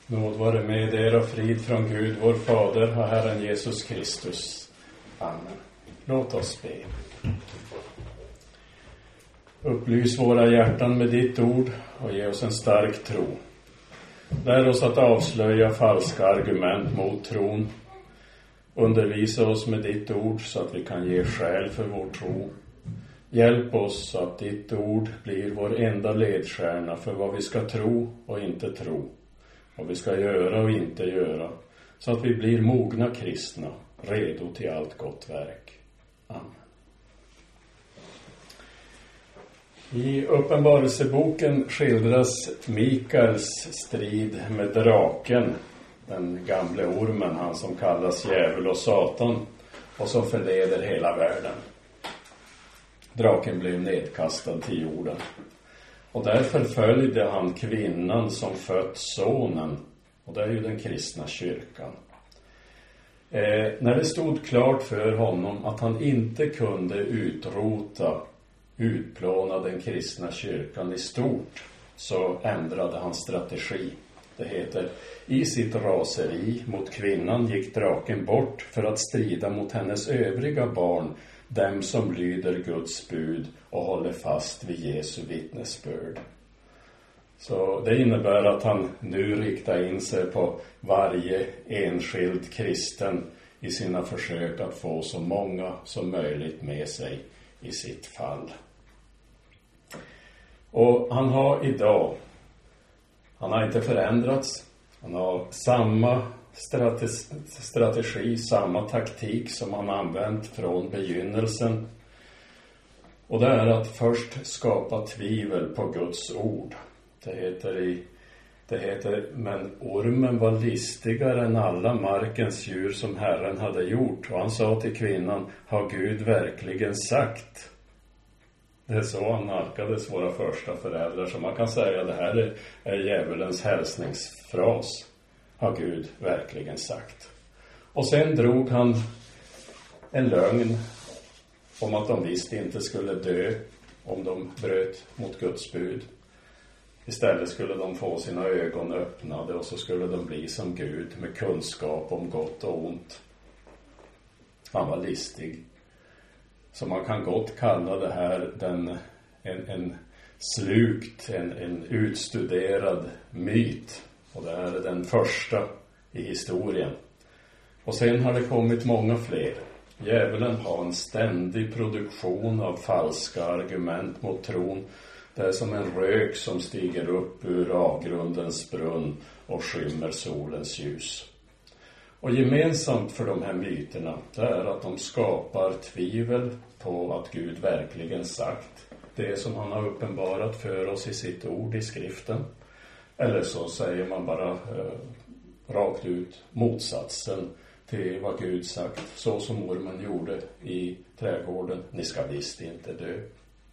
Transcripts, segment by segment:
Nåd vare med er och frid från Gud, vår Fader och Herren Jesus Kristus. Amen. Låt oss be. Upplys våra hjärtan med ditt ord och ge oss en stark tro. Lär oss att avslöja falska argument mot tron. Undervisa oss med ditt ord så att vi kan ge skäl för vår tro. Hjälp oss så att ditt ord blir vår enda ledstjärna för vad vi ska tro och inte tro. Vad vi ska göra och inte göra. Så att vi blir mogna kristna, redo till allt gott verk. Amen. I Uppenbarelseboken skildras Mikaels strid med draken, den gamle ormen, han som kallas djävul och Satan och som förleder hela världen. Draken blev nedkastad till jorden. Och därför följde han kvinnan som fött sonen. Och det är ju den kristna kyrkan. När det stod klart för honom att han inte kunde utplåna den kristna kyrkan i stort, så ändrade han strategi. Det heter: i sitt raseri mot kvinnan gick draken bort för att strida mot hennes övriga barn, dem som lyder Guds bud och håller fast vid Jesu vittnesbörd. Så det innebär att han nu riktar in sig på varje enskild kristen i sina försök att få så många som möjligt med sig i sitt fall. Och han har idag, han har inte förändrats, han har samma strategi, samma taktik som han använt från begynnelsen. Och det är att först skapa tvivel på Guds ord. Det heter, men ormen var listigare än alla markens djur som Herren hade gjort. Och han sa till kvinnan: har Gud verkligen sagt? Det är så han nalkades våra första föräldrar. Så man kan säga att det här är djävulens hälsningsfras. Har Gud verkligen sagt? Och sen drog han en lögn om att de visst inte skulle dö om de bröt mot Guds bud. Istället skulle de få sina ögon öppnade och så skulle de bli som Gud med kunskap om gott och ont. Han var listig. Så man kan gott kalla det här en utstuderad myt. Och det är den första i historien. Och sen har det kommit många fler. Djävulen har en ständig produktion av falska argument mot tron. Det är som en rök som stiger upp ur avgrundens brunn och skymmer solens ljus. Och gemensamt för de här myterna, det är att de skapar tvivel på att Gud verkligen sagt det som han har uppenbarat för oss i sitt ord i skriften. Eller så säger man bara rakt ut motsatsen till vad Gud sagt. Så som ormen gjorde i trädgården: ni ska visst inte dö.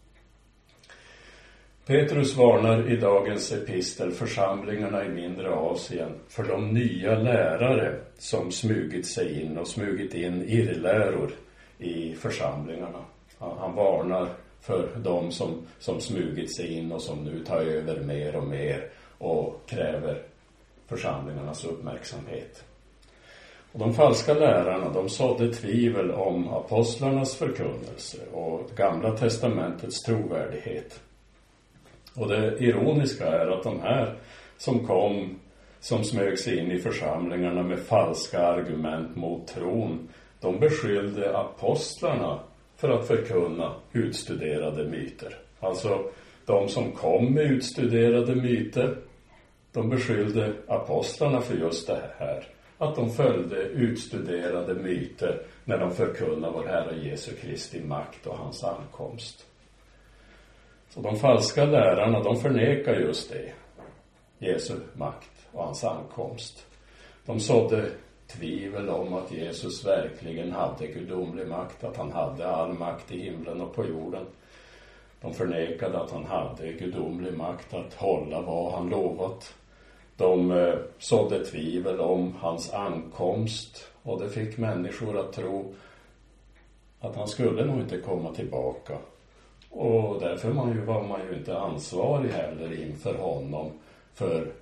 Petrus varnar i dagens epistel församlingarna i mindre Asien för de nya lärare som smugit in irrläror i församlingarna. Han varnar för de som smugit sig in och som nu tar över mer och mer och kräver församlingarnas uppmärksamhet. Och de falska lärarna, de sådde tvivel om apostlarnas förkunnelse och Gamla testamentets trovärdighet. Och det ironiska är att de här som smög sig in i församlingarna med falska argument mot tron, de beskyllde apostlarna för att förkunna utstuderade myter. Alltså de som kom med utstuderade myter, de beskyllde apostlarna för just det här. Att de följde utstuderade myter när de förkunnade vår Herre Jesu Kristi makt och hans ankomst. Så de falska lärarna, de förnekar just det. Jesu makt och hans ankomst. De sådde tvivel om att Jesus verkligen hade gudomlig makt. Att han hade all makt i himlen och på jorden. De förnekade att han hade gudomlig makt att hålla vad han lovat. De sådde tvivel om hans ankomst. Och det fick människor att tro att han skulle nog inte komma tillbaka. Och därför var man ju inte ansvarig heller inför honom för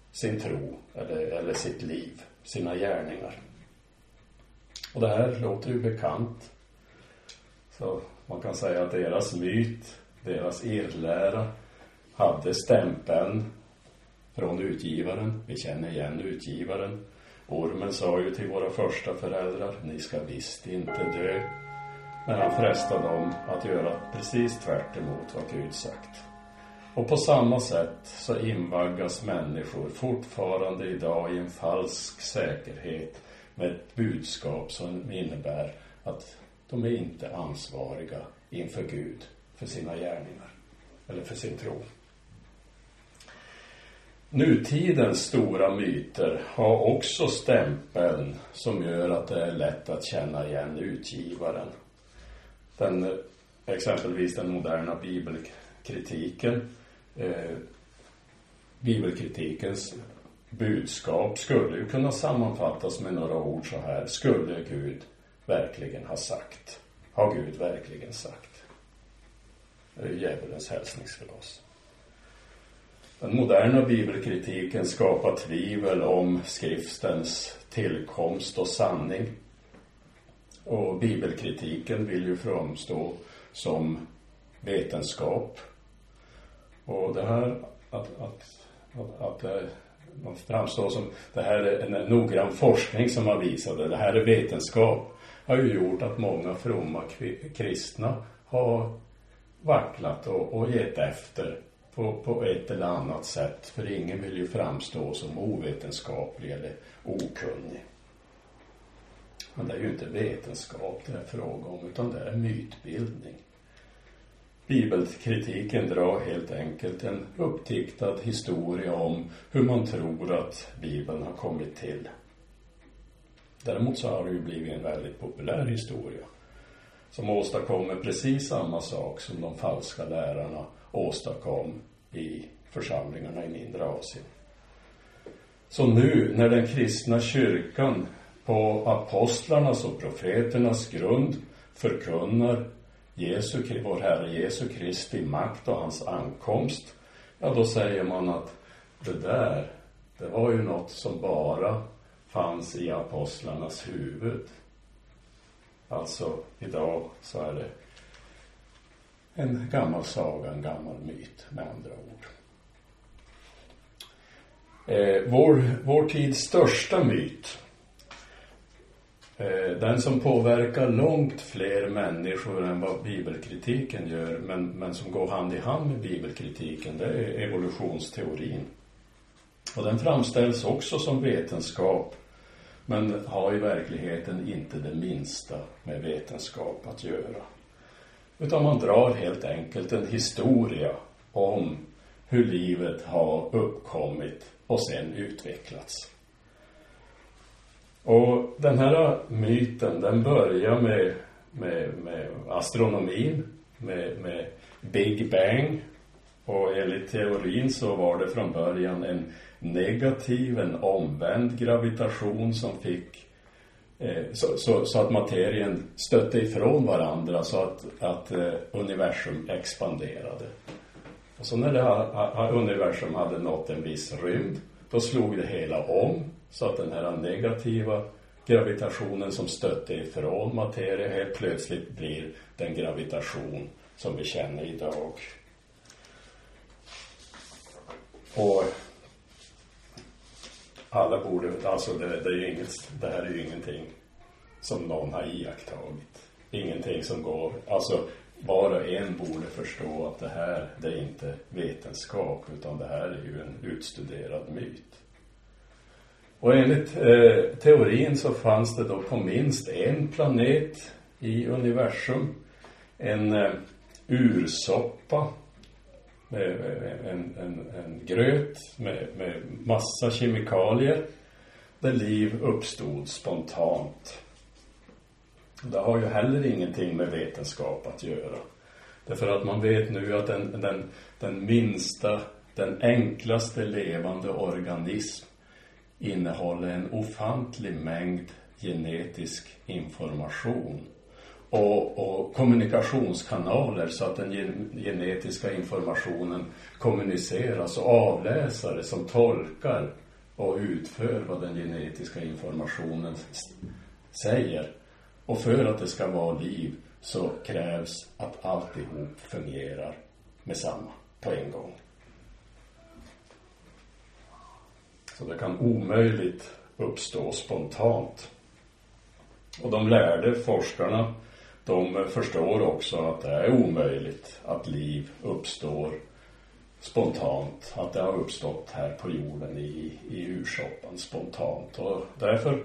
sin tro eller sitt liv, sina gärningar. Och det här låter ju bekant. Så man kan säga att deras myt, deras irrlära hade stämpeln från utgivaren. Vi känner igen utgivaren. Ormen sa ju till våra första föräldrar, ni ska visst inte dö. Men han frestade dem att göra precis tvärt emot vad Gud sagt. Och på samma sätt så invaggas människor fortfarande idag i en falsk säkerhet med ett budskap som innebär att de är inte ansvariga inför Gud för sina gärningar eller för sin tro. Nutidens stora myter har också stämpeln som gör att det är lätt att känna igen utgivaren. Exempelvis den moderna bibelkritiken. Bibelkritikens budskap skulle ju kunna sammanfattas med några ord så här. Skulle Gud verkligen ha sagt? Har Gud verkligen sagt? Det är ju djävulens hälsningsglas. Den moderna bibelkritiken skapar tvivel om skriftens tillkomst och sanning. Och bibelkritiken vill ju framstå som vetenskap. Och det här att man framstår som det här är en noggrann forskning som har visat det här är vetenskap, har ju gjort att många fromma kristna har vacklat och gett efter på ett eller annat sätt, för ingen vill ju framstå som ovetenskaplig eller okunnig. Men det är ju inte vetenskap det är fråga om, utan det är mytbildning. Bibelkritiken drar helt enkelt en uppdiktad historia om hur man tror att Bibeln har kommit till. Däremot så har det ju blivit en väldigt populär historia som åstadkommer precis samma sak som de falska lärarna åstadkom i församlingarna i mindre Asien. Så nu när den kristna kyrkan på apostlarnas och profeternas grund förkunnar vår Herre Jesu Kristi makt och hans ankomst, ja då säger man att det var ju något som bara fanns i apostlarnas huvud. Alltså idag så är det en gammal saga, en gammal myt med andra ord. Vår tids största myt, den som påverkar långt fler människor än vad bibelkritiken gör, men som går hand i hand med bibelkritiken, det är evolutionsteorin. Och den framställs också som vetenskap, men har i verkligheten inte det minsta med vetenskap att göra. Utan man drar helt enkelt en historia om hur livet har uppkommit och sen utvecklats. Och den här myten, den börjar med astronomin, med Big Bang. Och enligt teorin så var det från början en negativ, en omvänd gravitation som fick så att materien stötte ifrån varandra så att universum expanderade. Och så när universum hade nått en viss rymd, då slog det hela om så att den här negativa gravitationen som stötte ifrån materia helt plötsligt blir den gravitation som vi känner idag. Och alla borde, alltså det här är ju ingenting som någon har iakttagit. Ingenting som går, alltså var och en borde förstå att det är inte vetenskap, utan det här är ju en utstuderad myt. Och enligt teorin så fanns det då på minst en planet i universum, en ursoppa, en gröt med massa kemikalier där liv uppstod spontant. Det har ju heller ingenting med vetenskap att göra. Därför att man vet nu att den minsta, den enklaste levande organism innehåller en ofantlig mängd genetisk information. och kommunikationskanaler så att den genetiska informationen kommuniceras, och avläsare som tolkar och utför vad den genetiska informationen säger. Och för att det ska vara liv så krävs att alltihop fungerar med samma på en gång. Så det kan omöjligt uppstå spontant. Och de lärde forskarna, de förstår också att det är omöjligt att liv uppstår spontant. Att det har uppstått här på jorden i ursoppan spontant. Och därför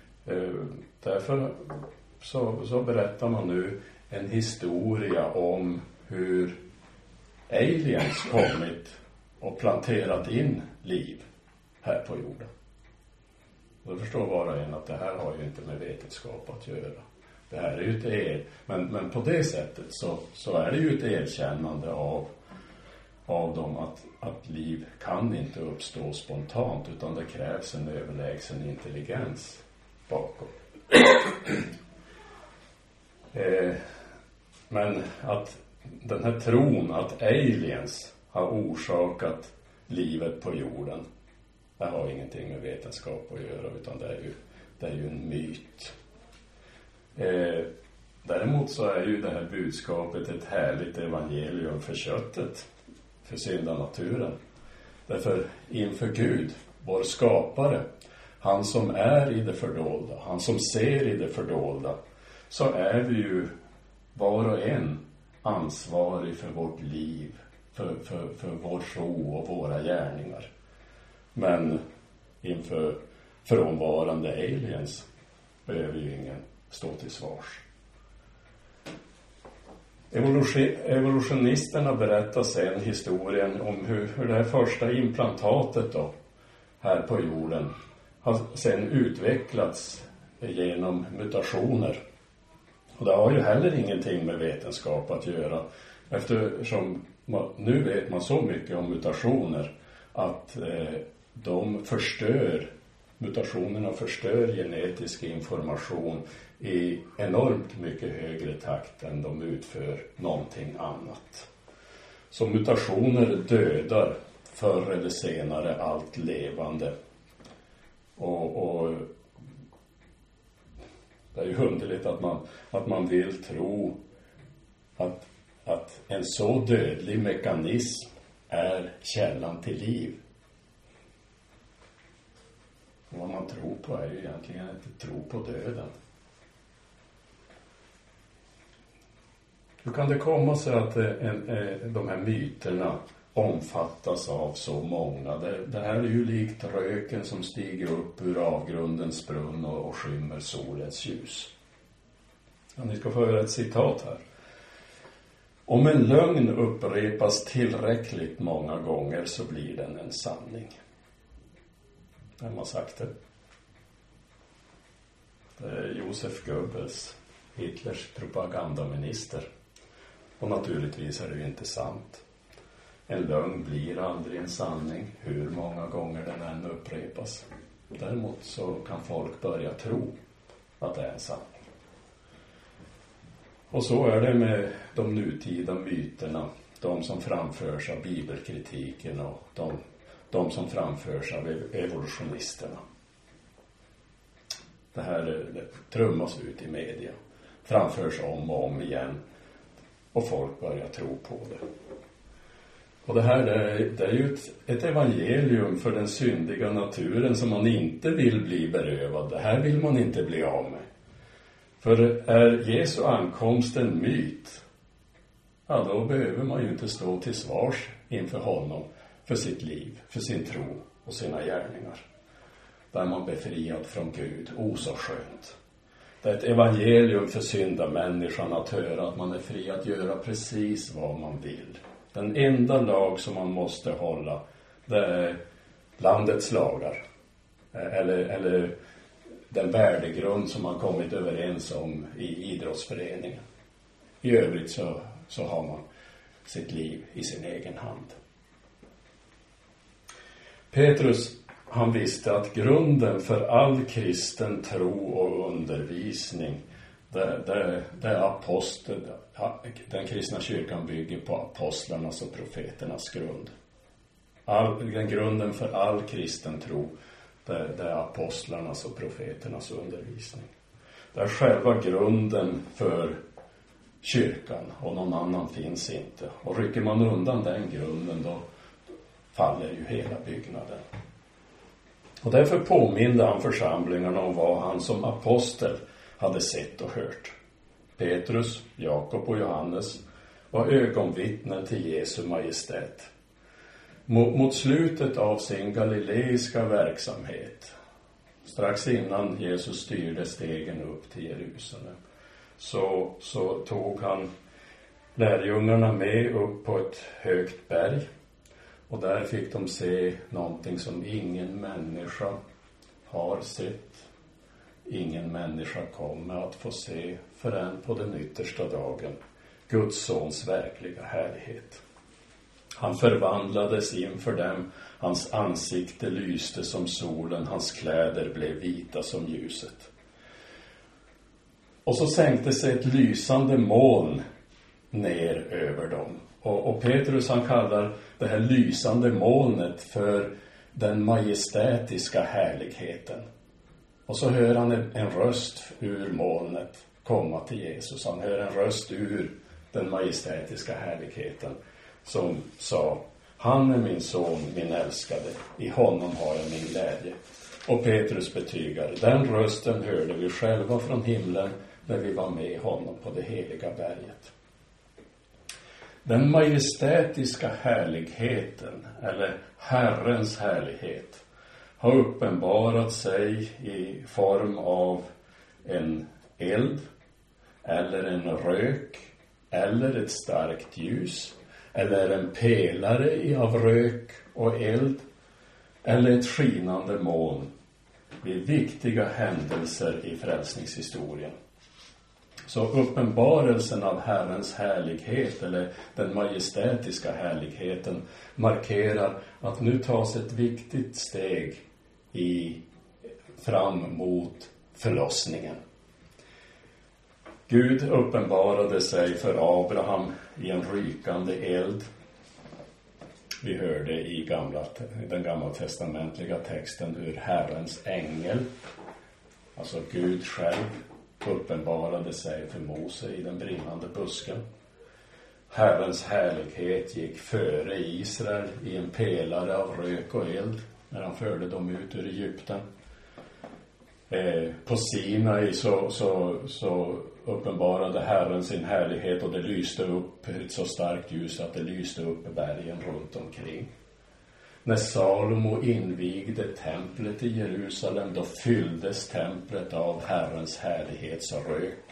så berättar man nu en historia om hur aliens kommit och planterat in liv här på jorden. Då förstår var och en att det här har ju inte med vetenskap att göra. Det här är ju ett men på det sättet så är det ju ett erkännande av dem att liv kan inte uppstå spontant, utan det krävs en överlägsen intelligens bakom. Men att den här tron att aliens har orsakat livet på jorden, det har ingenting med vetenskap att göra, utan det är ju en myt. Däremot så är ju det här budskapet ett härligt evangelium för köttet, för syndanaturen. Därför inför Gud, vår skapare, han som är i det fördolda, han som ser i det fördolda, så är vi ju var och en ansvarig för vårt liv, för vår tro och våra gärningar. Men inför frånvarande aliens behöver ju ingen stå till svars. Evolutionisterna berättar sen historien om hur det här första implantatet då, här på jorden, har sen utvecklats genom mutationer. Och det har ju heller ingenting med vetenskap att göra, eftersom nu vet man så mycket om mutationer att mutationerna förstör genetisk information i enormt mycket högre takt än de utför någonting annat. Så mutationer dödar förr eller senare allt levande. Och det är ju underligt att man vill tro att en så dödlig mekanism är källan till liv. Och vad man tror på är ju egentligen inte tro på döden. Hur kan det komma sig att de här myterna omfattas av så många? Det här är ju likt röken som stiger upp ur avgrundens brunn och skymmer solens ljus. Ja, ni ska få höra ett citat här. Om en lögn upprepas tillräckligt många gånger så blir den en sanning. Vem har sagt det? Det är Josef Goebbels, Hitlers propagandaminister. Och naturligtvis är det ju inte sant. En lögn blir aldrig en sanning, hur många gånger den än upprepas. Däremot så kan folk börja tro att det är en sanning. Och så är det med de nutida myterna, de som framförs av bibelkritiken och de som framförs av evolutionisterna. Det här trummas ut i media, framförs om och om igen, och folk börjar tro på det. Och det här det är ju ett evangelium för den syndiga naturen som man inte vill bli berövad. Det här vill man inte bli av med. För är Jesu ankomst en myt, ja, då behöver man ju inte stå till svars inför honom för sitt liv, för sin tro och sina gärningar. Där är man befriad från Gud, så skönt. Det är ett evangelium för syndamänniskan att höra att man är fri att göra precis vad man vill. Den enda lag som man måste hålla, det är landets lagar. Eller den värdegrund som man kommit överens om i idrottsföreningen. I övrigt så har man sitt liv i sin egen hand. Petrus, han visste att grunden för all kristen tro och undervisning, Det är apostel. Den kristna kyrkan bygger på apostlarnas och profeternas grund. Den grunden för all kristen tro, det är apostlarnas och profeternas undervisning. Det är själva grunden för kyrkan, och någon annan finns inte. Och rycker man undan den grunden, då faller ju hela byggnaden. Och därför påminde han församlingarna om vad han som apostel hade sett och hört. Petrus, Jakob och Johannes var ögonvittnen till Jesu majestät. Mot slutet av sin galileiska verksamhet, strax innan Jesus styrde stegen upp till Jerusalem, så tog han lärjungarna med upp på ett högt berg. Och där fick de se någonting som ingen människa har sett. Ingen människa kommer att få se förrän på den yttersta dagen. Guds sons verkliga härlighet. Han förvandlades inför dem. Hans ansikte lyste som solen. Hans kläder blev vita som ljuset. Och så sänkte sig ett lysande moln ner över dem. Och Petrus, han kallar det här lysande molnet för den majestätiska härligheten. Och så hör han en röst ur molnet komma till Jesus. Han hör en röst ur den majestätiska härligheten som sa: han är min son, min älskade. I honom har jag min glädje. Och Petrus betygar: den rösten hörde vi själva från himlen när vi var med honom på det heliga berget. Den majestätiska härligheten, eller Herrens härlighet, har uppenbarat sig i form av en eld, eller en rök, eller ett starkt ljus, eller en pelare av rök och eld, eller ett skinande moln vid viktiga händelser i frälsningshistorien. Så uppenbarelsen av Herrens härlighet, eller den majestätiska härligheten, markerar att nu tas ett viktigt steg fram mot förlossningen. Gud uppenbarade sig för Abraham i en rykande eld. Vi hörde i den gammaltestamentliga texten hur Herrens ängel, alltså Gud själv, uppenbarade sig för Mose i den brinnande busken. Herrens härlighet gick före Israel i en pelare av rök och eld när han förde dem ut ur Egypten. På Sinai så uppenbarade Herren sin härlighet, och det lyste upp ett så starkt ljus att det lyste upp bergen runt omkring. När Salomo invigde templet i Jerusalem, då fylldes templet av Herrens härlighets rök.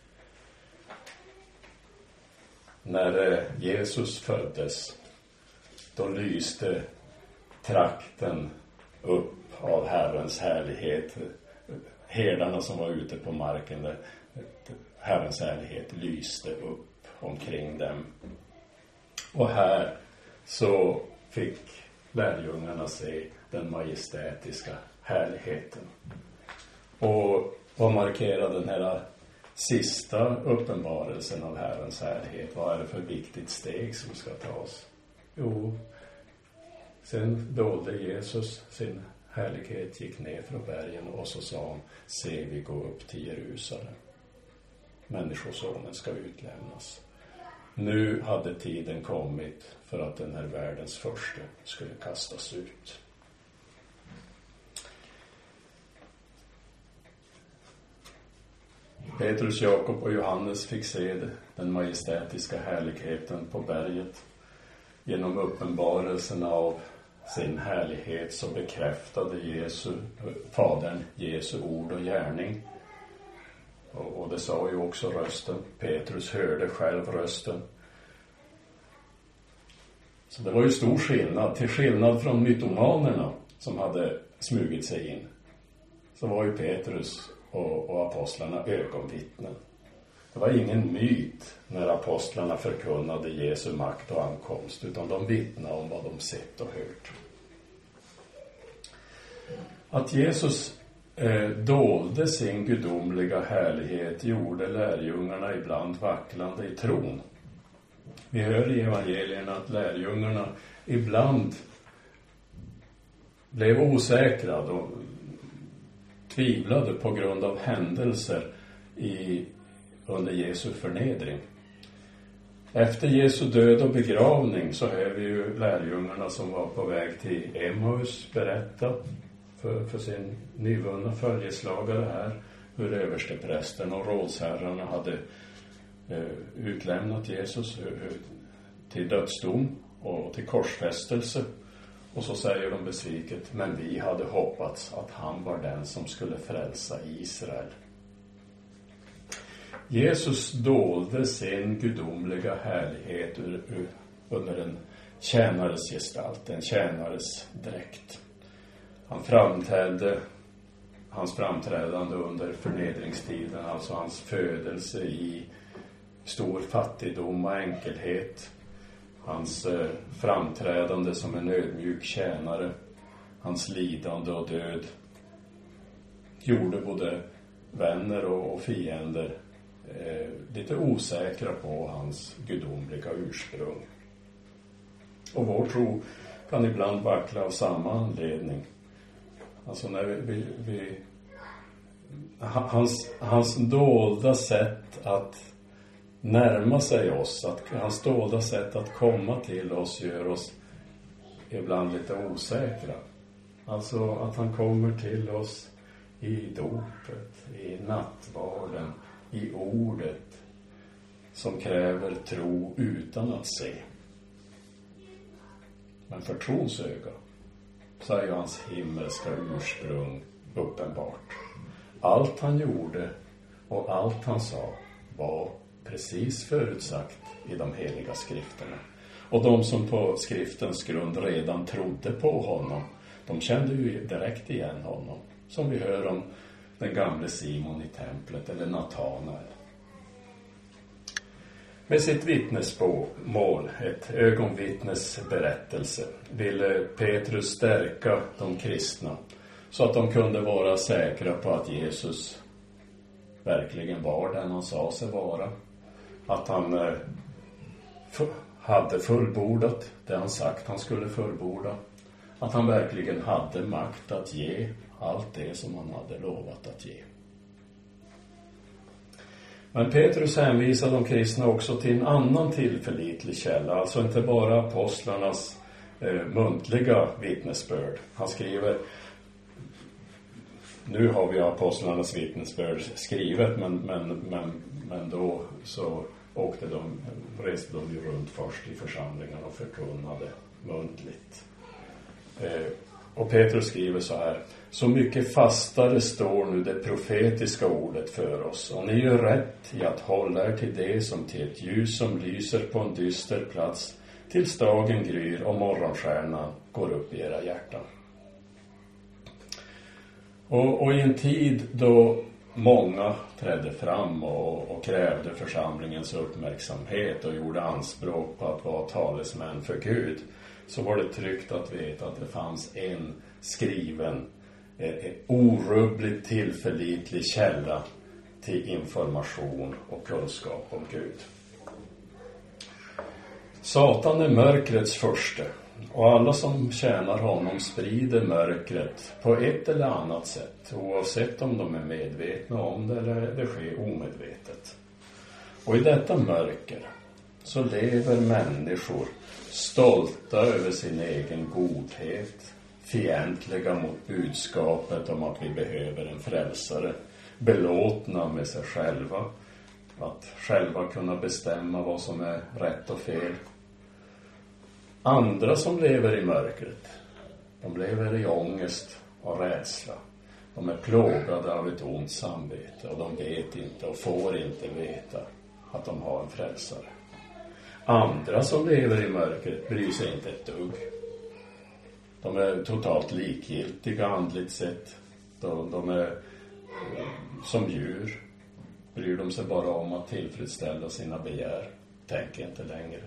När Jesus föddes, då lyste trakten upp av Herrens härlighet. Herdarna som var ute på marken, där Herrens härlighet lyste upp omkring dem. Och här så fick lärjungarna se den majestätiska härligheten. Och vad markerar den här sista uppenbarelsen av Herrens härlighet? Vad är det för viktigt steg som ska tas? Jo, sen dolde Jesus sin härlighet, gick ner från bergen, och så sa han: se, vi går upp till Jerusalem. Människosonen ska utlämnas. Nu hade tiden kommit för att den här världens första skulle kastas ut. Petrus, Jakob och Johannes fick se den majestätiska härligheten på berget. Genom uppenbarelsen av sin härlighet så bekräftade Fadern Jesu ord och gärning. Och det sa ju också rösten. Petrus hörde själv rösten. Så det var ju stor skillnad. Till skillnad från mytomanerna som hade smugit sig in, så var ju Petrus och apostlarna ögonvittnen. Det var ingen myt när apostlarna förkunnade Jesu makt och ankomst, utan de vittnade om vad de sett och hört. Att Jesus dolde sin gudomliga härlighet gjorde lärjungarna ibland vacklande i tron. Vi hör i evangelierna att lärjungarna ibland blev osäkra och tvivlade på grund av händelser under Jesu förnedring. Efter Jesu död och begravning så är vi ju lärjungarna som var på väg till Emmaus berätta för sin nyvunna följeslagare här hur översteprästen och rådsherrarna hade utlämnat Jesus till dödsdom och till korsfästelse. Och så säger de besviket, men vi hade hoppats att han var den som skulle frälsa Israel. Jesus dolde sin gudomliga härlighet under en tjänares gestalt, en tjänares dräkt. Hans framträdande under förnedringstiden, alltså hans födelse i stor fattigdom och enkelhet, hans framträdande som en ödmjuk tjänare, hans lidande och död gjorde både vänner och fiender lite osäkra på hans gudomliga ursprung. Och vår tro kan ibland vackla av samma anledning. Alltså när hans dolda sätt att närma sig oss, hans dolda sätt att komma till oss gör oss ibland lite osäkra. Alltså att han kommer till oss i dopet, i nattvarden, i ordet som kräver tro utan att se. Men för trons öga så är ju hans himmelska ursprung uppenbart. Allt han gjorde och allt han sa var precis förutsagt i de heliga skrifterna. Och de som på skriftens grund redan trodde på honom, de kände ju direkt igen honom. Som vi hör om den gamle Simon i templet eller Natanael. Med sitt vittnesmål, ett ögonvittnes berättelse, ville Petrus stärka de kristna så att de kunde vara säkra på att Jesus verkligen var den han sa sig vara. Att han hade fullbordat det han sagt han skulle fullborda. Att han verkligen hade makt att ge allt det som han hade lovat att ge. Men Petrus hänvisar de kristna också till en annan tillförlitlig källa. Alltså inte bara apostlarnas muntliga vittnesbörd. Han skriver, nu har vi apostlarnas vittnesbörd skrivet, men då så reste de ju runt först i församlingen och förkunnade muntligt. Och Petrus skriver så här: så mycket fastare står nu det profetiska ordet för oss, och ni gör rätt i att hålla er till det som till ett ljus som lyser på en dyster plats tills dagen gryr och morgonstjärnan går upp i era hjärtan. Och i en tid då många trädde fram och krävde församlingens uppmärksamhet och gjorde anspråk på att vara talesmän för Gud, så var det tryggt att veta att det fanns en skriven, orubbligt tillförlitlig källa till information och kunskap om Gud. Satan är mörkrets furste, och alla som tjänar honom sprider mörkret på ett eller annat sätt, oavsett om de är medvetna om det eller det sker omedvetet. Och i detta mörker så lever människor stolta över sin egen godhet, fientliga mot budskapet om att vi behöver en frälsare, belåtna med sig själva, att själva kunna bestämma vad som är rätt och fel. Andra som lever i mörkret, de lever i ångest och rädsla. De är plågade av ett ont samvete, och de vet inte och får inte veta att de har en frälsare. Andra som lever i mörkret bryr sig inte ett dugg. De är totalt likgiltiga andligt sett. De är som djur. Bryr de sig bara om att tillfredsställa sina begär. Tänker inte längre.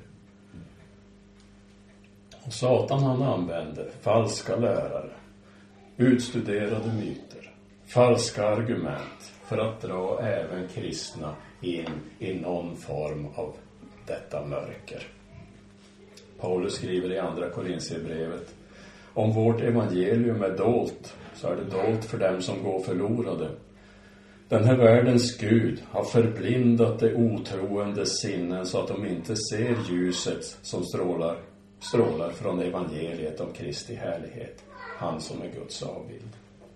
Och Satan, han använder falska lärare, utstuderade myter, falska argument för att dra även kristna in i någon form av detta mörker. Paulus skriver i andra Korinthierbrevet: om vårt evangelium är dolt, så är det dolt för dem som går förlorade. Den här världens Gud har förblindat de otroendes sinnen så att de inte ser ljuset som strålar från evangeliet om Kristi härlighet, han som är Guds avbild.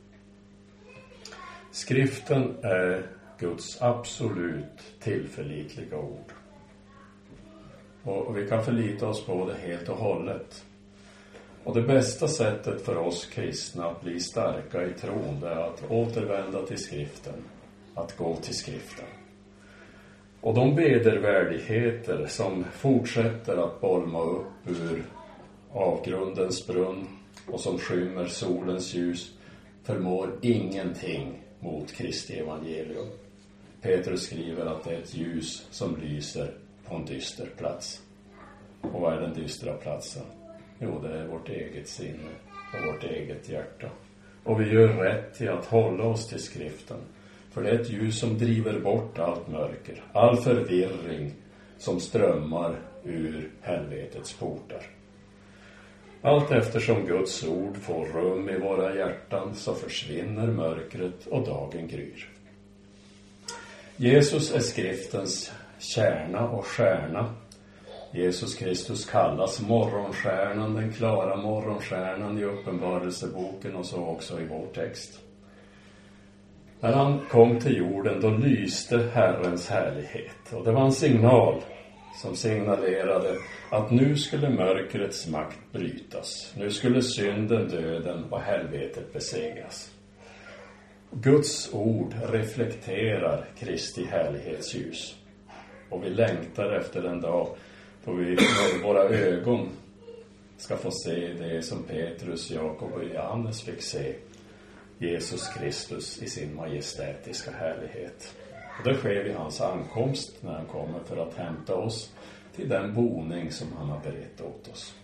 Skriften är Guds absolut tillförlitliga ord. Och vi kan förlita oss på det helt och hållet. Och det bästa sättet för oss kristna att bli starka i tron, det är att återvända till skriften, att gå till skriften. Och de vedervärdigheter som fortsätter att bolma upp ur avgrundens brunn och som skymmer solens ljus förmår ingenting mot Kristi evangelium. Petrus skriver att det är ett ljus som lyser på en dyster plats. Och vad är den dystra platsen? Jo, det är vårt eget sinne och vårt eget hjärta. Och vi gör rätt till att hålla oss till skriften. För det är ett ljus som driver bort allt mörker, all förvirring som strömmar ur helvetets portar. Allt eftersom Guds ord får rum i våra hjärtan så försvinner mörkret och dagen gryr. Jesus är skriftens kärna och stjärna. Jesus Kristus kallas morgonstjärnan, den klara morgonstjärnan i uppenbarelseboken och så också i vår text. När han kom till jorden då lyste Herrens härlighet och det var en signal som signalerade att nu skulle mörkrets makt brytas. Nu skulle synden, döden och helvetet besegras. Guds ord reflekterar Kristi härlighetsljus. Och vi längtar efter en dag då vi med våra ögon ska få se det som Petrus, Jakob och Johannes fick se. Jesus Kristus i sin majestätiska härlighet. Och det sker vid hans ankomst när han kommer för att hämta oss till den boning som han har berett åt oss.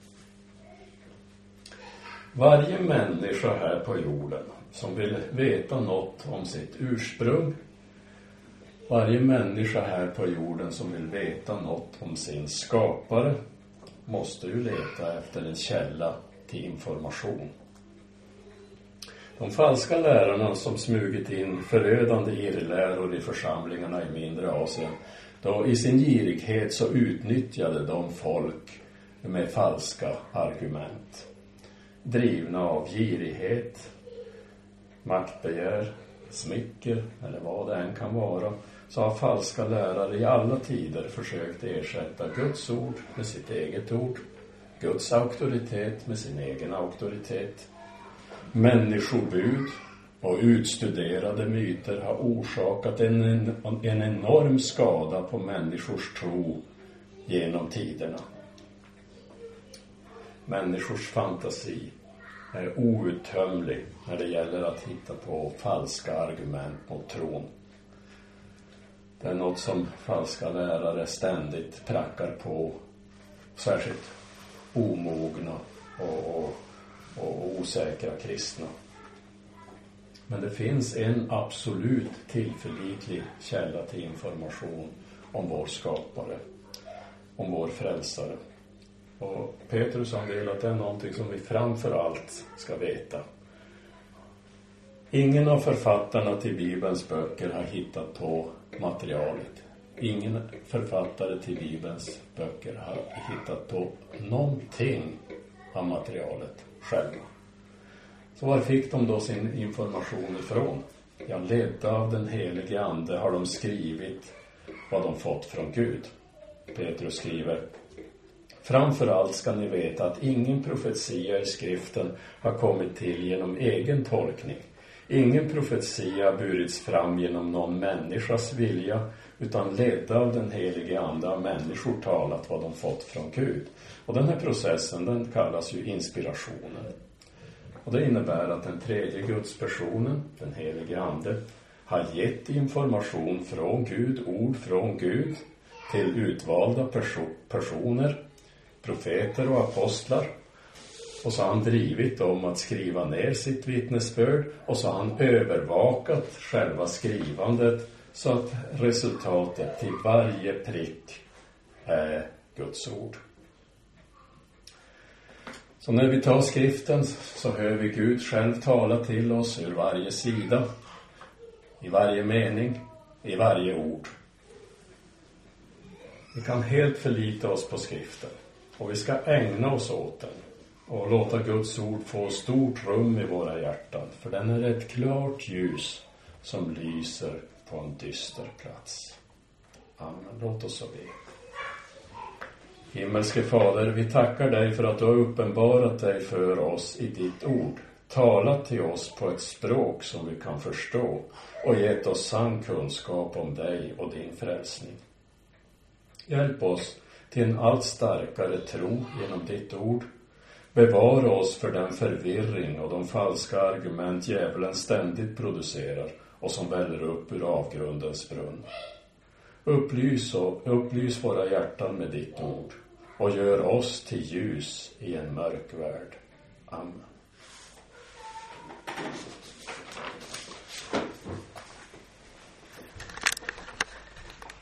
Varje människa här på jorden som vill veta något om sitt ursprung, varje människa här på jorden som vill veta något om sin skapare måste ju leta efter en källa till information. De falska lärarna som smugit in förödande irrläror i församlingarna i mindre Asien, då i sin girighet så utnyttjade de folk med falska argument. Drivna av girighet, maktbegär, smicker eller vad det än kan vara, så har falska lärare i alla tider försökt ersätta Guds ord med sitt eget ord, Guds auktoritet med sin egen auktoritet. Människobud och utstuderade myter har orsakat en enorm skada på människors tro genom tiderna. Människors fantasi är outtömlig när det gäller att hitta på falska argument mot tron. Det är något som falska lärare ständigt prackar på, särskilt omogna och osäkra kristna. Men det finns en absolut tillförlitlig källa till information om vår skapare, om vår frälsare. Och Petrus har vill att det är någonting som vi framför allt ska veta. Ingen av författarna till Bibelns böcker har hittat på materialet. Ingen författare till Bibelns böcker har hittat på någonting av materialet själva. Så var fick de då sin information ifrån? Ja, ledda av den helige ande har de skrivit vad de fått från Gud. Petrus skriver: framförallt ska ni veta att ingen profetia i skriften har kommit till genom egen tolkning. Ingen profetia har burits fram genom någon människas vilja, utan ledda av den helige ande har människor talat vad de fått från Gud. Och den här processen, den kallas ju inspirationen. Och det innebär att den tredje gudspersonen, den helige ande, har gett information från Gud, ord från Gud, till utvalda personer, profeter och apostlar. Och så har han drivit dem att skriva ner sitt vittnesbörd. Och så har han övervakat själva skrivandet så att resultatet till varje prick är Guds ord. Så när vi tar skriften så hör vi Gud själv tala till oss ur varje sida, i varje mening, i varje ord. Vi kan helt förlita oss på skriften och vi ska ägna oss åt den och låta Guds ord få stort rum i våra hjärtan, för den är ett klart ljus som lyser på en dyster plats. Amen. Låt oss så be. Himmelske Fader, vi tackar dig för att du har uppenbarat dig för oss i ditt ord, talat till oss på ett språk som vi kan förstå och gett oss sann kunskap om dig och din frälsning. Hjälp oss till en allt starkare tro genom ditt ord. Bevara oss för den förvirring och de falska argument djävulen ständigt producerar och som väller upp ur avgrundens brunn. Upplys våra hjärtan med ditt ord och gör oss till ljus i en mörk värld. Amen.